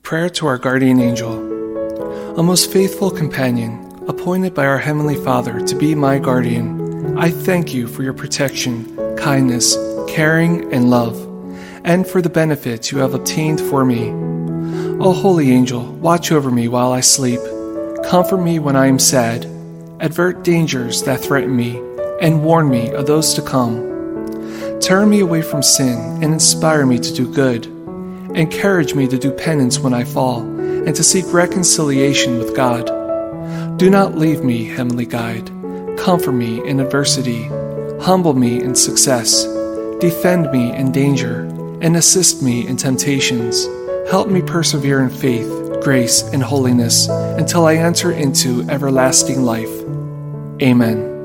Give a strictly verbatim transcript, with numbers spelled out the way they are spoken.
Prayer to our guardian angel. A most faithful companion, appointed by our Heavenly Father to be my guardian, I thank you for your protection, kindness, caring, and love, and for the benefits you have obtained for me. O holy angel, watch over me while I sleep. Comfort me when I am sad. Avert dangers that threaten me, and warn me of those to come. Turn me away from sin and inspire me to do good. Encourage me to do penance when I fall, and to seek reconciliation with God. Do not leave me, Heavenly Guide. Comfort me in adversity. Humble me in success. Defend me in danger, and assist me in temptations. Help me persevere in faith, grace, and holiness until I enter into everlasting life. Amen.